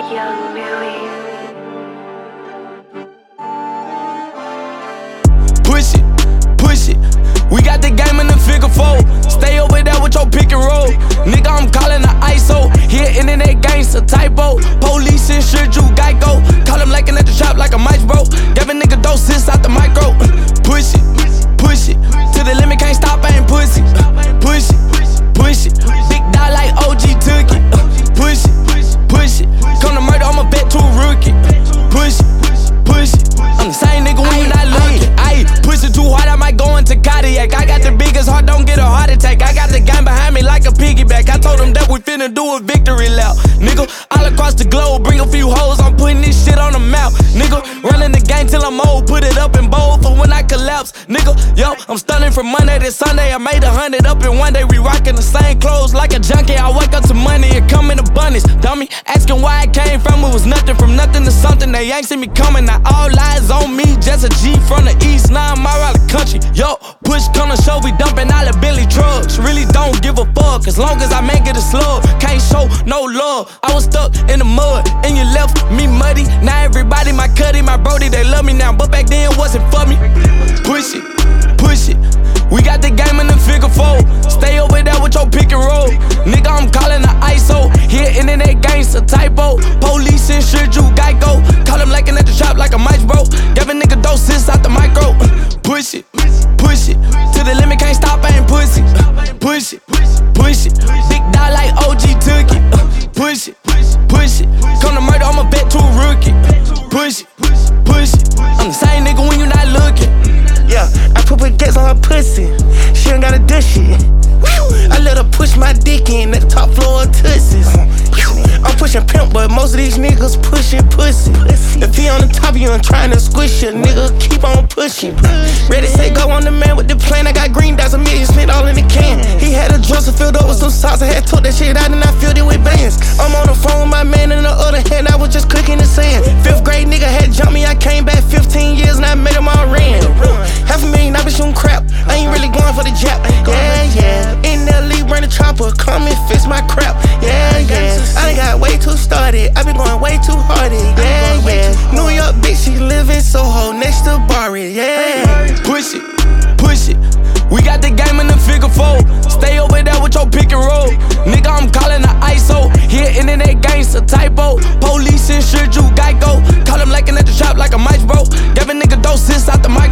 Young Millie. Push it. We got the game in the figure four. Stay over there with your pick and roll. Nigga, I'm calling the ISO. Here, internet gangsta typo. Police insured you, Geico. Call him lacking at the shop like a mice, bro. Gave a nigga doses out the micro. Push it. To the limit, can't stop, I ain't pussy. Push it. Big dog like OG took it. Push it. Come to murder, I'ma bet to a rookie. Push it. I'm the same nigga when you not looking. Ayy, push it too hard, I might go into cardiac. I got the biggest heart, don't get a heart attack. I got the gang behind me like a piggyback. I told them that we finna do a victory lap. Nigga, all across the globe, bring a few hoes, I'm putting this shit on the map. Nigga, running the game till I'm old, put it up in bold for when I collapse. Nigga, yo, I'm stunning from Monday to Sunday. I made 100 up in one day, we rockin' the same clothes like a junkie. I wake up to money, it come in abundance. Dummy, asking why it came from, it was nothing from nothing to something. They ain't see me coming, now all lies on me. Just a G from the east, now I'm all around the country. Yo, push come to show, we dumping all the Billy trucks. Really don't give a fuck, as long as I make it a slug. Can't show no love, I was stuck in the mud, and you left me muddy. Now everybody my cutty, my brody, they love me now, but back then wasn't for me. Push it. We got the game in the figure four. Stay over there with your pick and roll. Nigga, I'm calling the ISO. Here, internet gangsta typo. Police insured you, Geico. Call him lacking at the shop like a mice, bro. Gave a nigga doses out the micro. Push it. To the limit, can't stop, I ain't pussy. Push it. Big dog like OG took it. Push it. Come to murder, I'ma bet to a rookie. Push it. I'm the same nigga when you not looking. Yeah, I put baguettes on her pussy. She ain't gotta do shit. I let her push my dick in at the top floor of Tootsie's. I'm pushing pimp, but most of these niggas pushing pussy. If he on the top of you and trying to squish you, nigga, keep on pushing. Ready, say, go on the man with the plan. I got green dots, $1 million spent all in the can. He had a dresser filled up with some sauce. I had took that shit out and I filled it with bands. I'm on the phone with my man, in the other hand, I was just cooking the sand. 5th grade nigga had jumped me, I came back 15 years and I made him all ran. $500,000, I been shooting crap. I ain't really going for the jab. Yeah. In LA, run the chopper, come and fix my crap. Yeah. I done got way too started. I been going way too hard. Yeah. New York bitch, she live in Soho next to Barry. Yeah. Push it. We got the game in the figure four. Stay over there with your pick and roll. Nigga, I'm calling the ISO. Here, internet gangsta typo. Police insured you, Geico. Call him lacking at the shop like a mice, bro. Gave a nigga doses out the mic.